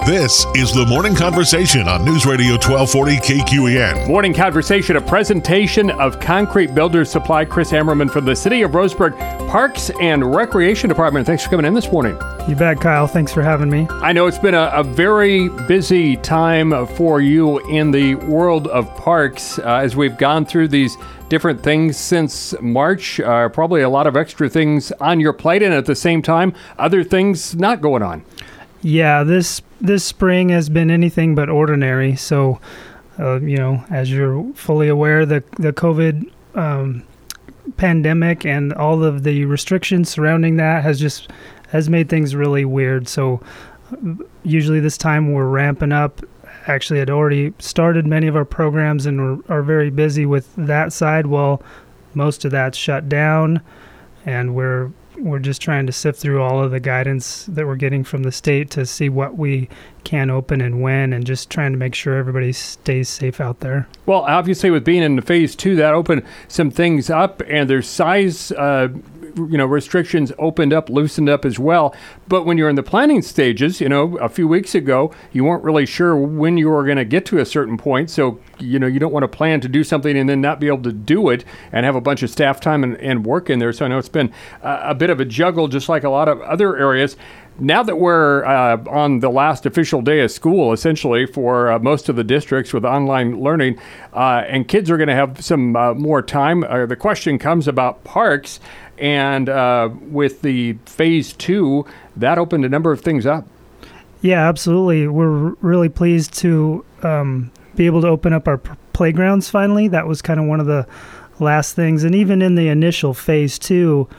This is the Morning Conversation on News Radio 1240 KQEN. Morning Conversation, a presentation of Concrete Builders Supply. Chris Ammerman from the City of Roseburg Parks and Recreation Department. Thanks for coming in this morning. You bet, Kyle. Thanks for having me. I know it's been a very busy time for you in the world of parks as we've gone through these different things since March. Probably a lot of extra things on your plate, and at the same time, other things not going on. Yeah, this spring has been anything but ordinary. So, as you're fully aware, the COVID pandemic and all of the restrictions surrounding that has made things really weird. So, usually this time we're ramping up. Actually, had already started many of our programs and are very busy with that side. Well, most of that's shut down, and we're just trying to sift through all of the guidance that we're getting from the state to see what we can open and when, and just trying to make sure everybody stays safe out there. Well, obviously with being in phase 2, that opened some things up, and there's size restrictions loosened up as well. But when you're in the planning stages, a few weeks ago, you weren't really sure when you were going to get to a certain point. So, you don't want to plan to do something and then not be able to do it and have a bunch of staff time and work in there. So I know it's been a bit of a juggle, just like a lot of other areas. Now that we're on the last official day of school, essentially, for most of the districts with online learning, and kids are going to have some more time, the question comes about parks. And with the phase 2, that opened a number of things up. Yeah, absolutely. We're really pleased to be able to open up our playgrounds finally. That was kind of one of the last things. And even in the initial phase 2,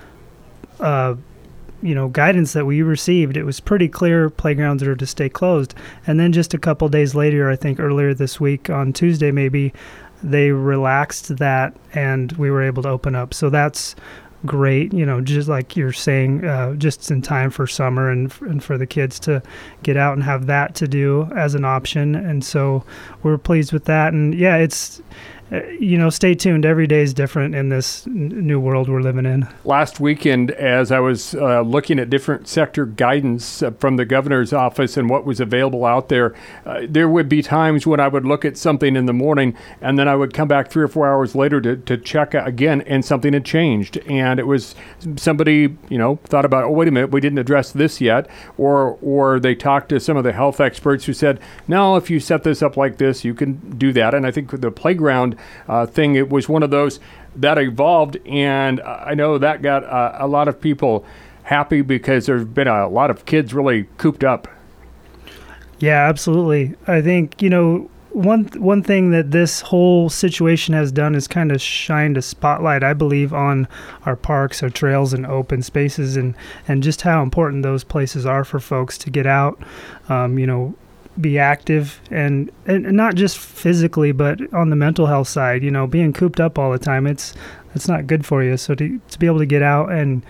guidance that we received, it was pretty clear playgrounds are to stay closed. And then just a couple days later, I think earlier this week, on Tuesday maybe, they relaxed that and we were able to open up. So that's great, just like you're saying, just in time for summer and for the kids to get out and have that to do as an option. And so we're pleased with that. And yeah, it's, stay tuned. Every day is different in this new world we're living in. Last weekend, as I was looking at different sector guidance from the governor's office and what was available out there, there would be times when I would look at something in the morning and then I would come back 3 or 4 hours later to check again, and something had changed. And it was somebody, thought about, oh, wait a minute, we didn't address this yet. Or they talked to some of the health experts who said, no, if you set this up like this, you can do that. And I think with the playground thing, it was one of those that evolved, and I know that got a lot of people happy because there's been a lot of kids really cooped up. Yeah, absolutely. I think, one thing that this whole situation has done is kind of shined a spotlight, I believe, on our parks, our trails, and open spaces, and just how important those places are for folks to get out, be active, and not just physically, but on the mental health side. Being cooped up all the time, it's not good for you. So to be able to get out and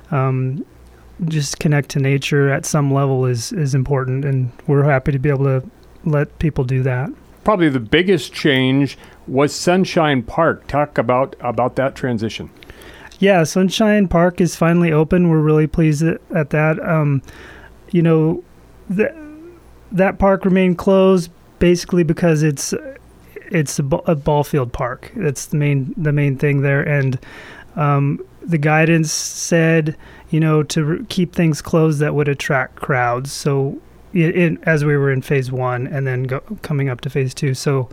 just connect to nature at some level is important, and we're happy to be able to let people do that. Probably the biggest change was Sunshine Park. Talk about that transition. Yeah, Sunshine Park is finally open. We're really pleased at that. That park remained closed basically because it's a ball field park. That's the main thing there, and the guidance said, to keep things closed that would attract crowds. So, as we were in phase 1 and then coming up to phase 2, so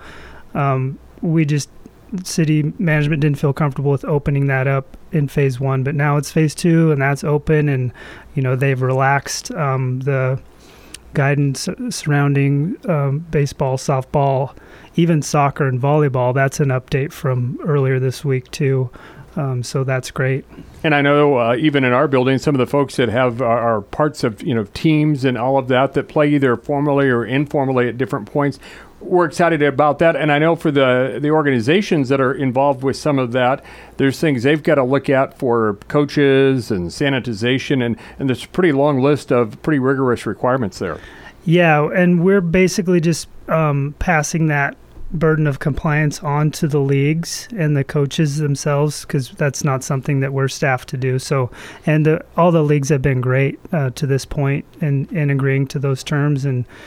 city management didn't feel comfortable with opening that up in phase 1, but now it's phase 2 and that's open, and they've relaxed the guidance surrounding baseball, softball, even soccer and volleyball. That's an update from earlier this week too. So that's great. And I know even in our building, some of the folks that have are parts of teams and all of that play either formally or informally at different points. We're excited about that. And I know for the organizations that are involved with some of that, there's things they've got to look at for coaches and sanitization. And there's a pretty long list of pretty rigorous requirements there. Yeah, and we're basically just passing that burden of compliance on to the leagues and the coaches themselves, because that's not something that we're staffed to do. So, and all the leagues have been great to this point in agreeing to those terms, and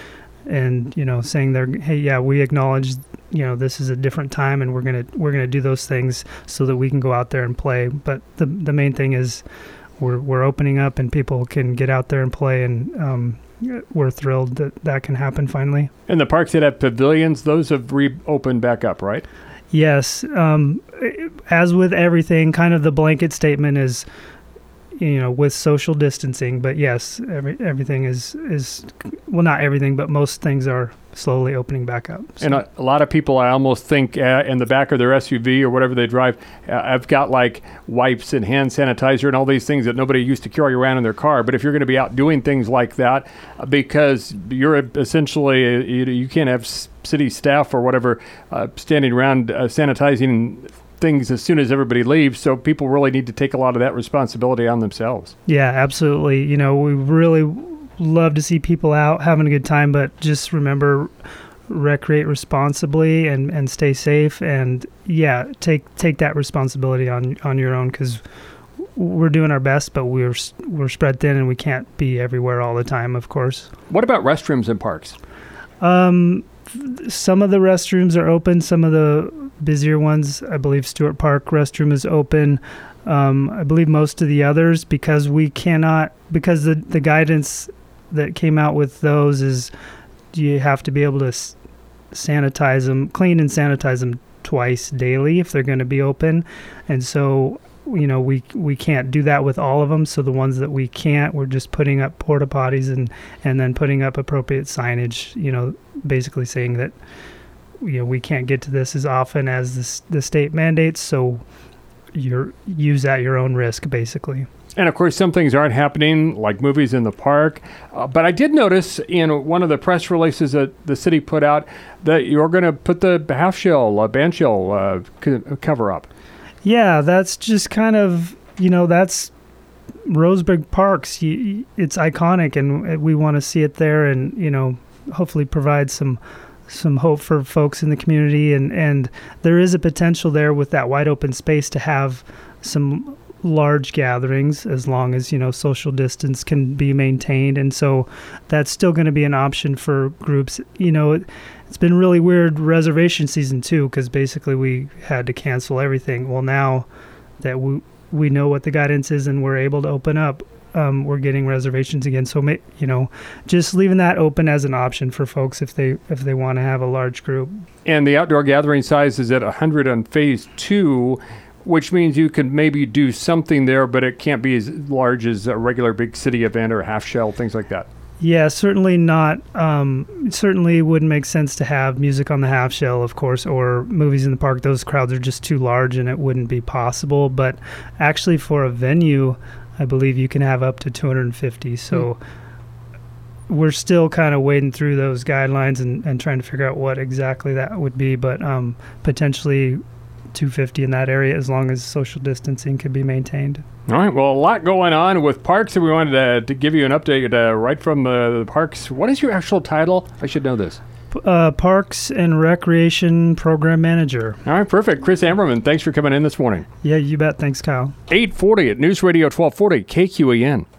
and saying hey, yeah, we acknowledge this is a different time, and we're gonna do those things so that we can go out there and play. But the main thing is we're opening up and people can get out there and play, and we're thrilled that can happen finally. And the parks that have pavilions, those have reopened back up, right? Yes. As with everything, kind of the blanket statement is, with social distancing. But yes, everything is well, not everything, but most things are slowly opening back up. So. And a lot of people, I almost think, in the back of their SUV or whatever they drive, I've got like wipes and hand sanitizer and all these things that nobody used to carry around in their car. But if you're going to be out doing things like that, because you're essentially, you can't have city staff or whatever standing around sanitizing things as soon as everybody leaves, so people really need to take a lot of that responsibility on themselves. Yeah, absolutely. We really love to see people out having a good time, but just remember, recreate responsibly and stay safe, and take that responsibility on your own, because we're doing our best, but we're spread thin and we can't be everywhere all the time, of course. What about restrooms in parks? Some of the restrooms are open. Some of the busier ones, I believe Stewart Park restroom is open. I believe most of the others, because the guidance that came out with those is you have to be able to sanitize them, clean and sanitize them twice daily if they're going to be open. And so, we can't do that with all of them. So the ones that we can't, we're just putting up porta potties and then putting up appropriate signage, basically saying that, we can't get to this as often as the state mandates. So use at your own risk, basically. And of course, some things aren't happening, like movies in the park. But I did notice in one of the press releases that the city put out that you're going to put the bandshell cover up. Yeah, that's just kind of, that's Roseburg Parks. It's iconic, and we want to see it there, and, hopefully provide some hope for folks in the community. And there is a potential there with that wide open space to have some large gatherings, as long as social distance can be maintained, and so that's still going to be an option for groups. It's been really weird reservation season too, because basically we had to cancel everything. Well, now that we know what the guidance is and we're able to open up, we're getting reservations again. So just leaving that open as an option for folks if they want to have a large group. And the outdoor gathering size is at 100 on phase 2. Which means you could maybe do something there, but it can't be as large as a regular big city event or a half shell, things like that. Yeah, certainly not. Certainly wouldn't make sense to have music on the half shell, of course, or movies in the park. Those crowds are just too large and it wouldn't be possible. But actually for a venue, I believe you can have up to 250. So we're still kind of wading through those guidelines and trying to figure out what exactly that would be. But potentially 250 in that area, as long as social distancing could be maintained. All right. Well, a lot going on with parks, and we wanted to give you an update right from the parks. What is your actual title? I should know this. Parks and Recreation Program Manager. All right, perfect. Chris Ammerman, thanks for coming in this morning. Yeah, you bet. Thanks, Kyle. 8:40 at News Radio 1240 KQEN.